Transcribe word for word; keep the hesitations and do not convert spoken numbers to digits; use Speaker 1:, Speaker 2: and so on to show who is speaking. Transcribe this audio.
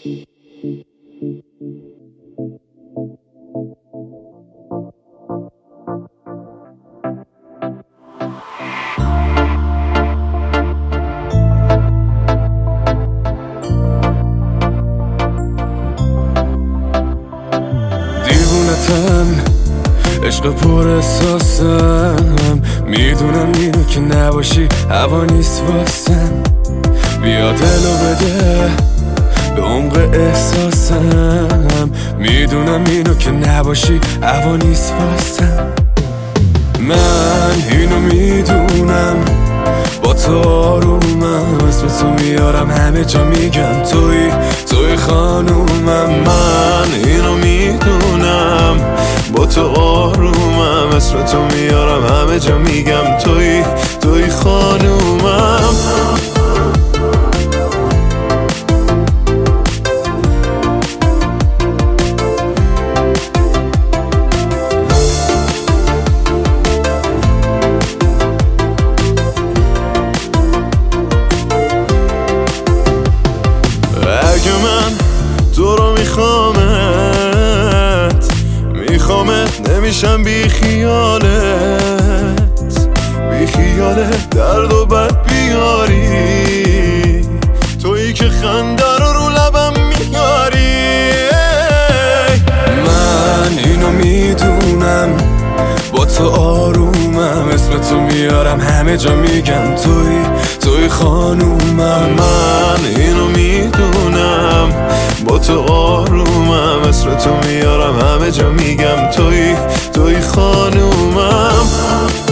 Speaker 1: دیوونتم عشق پر احساسم، میدونم اینو که نباشی هوا نیست واسم. بیا دلو بده به عمق احساسم، میدونم اینو که نباشی هوا نیست واسم. من اینو میدونم با تو آرومم، اسم تو میارم همه جا میگم توی توی خانومم. من اینو میدونم با تو آرومم، اسم تو میارم همه جا میگم توی توی خانومم. اگه من تو رو میخوامت میخوامت نمیشم بی خیالت، بی خیالت درد و بد بیاری، تویی که خنده رو رو لبم میاری. من اینو میدونم با تو آرومم، اسم تو میارم همه جا میگم توی توی خانومم. من اینو میدونم با تو آرومم، اسم تو میارم همه جا میگم توی توی خانومم.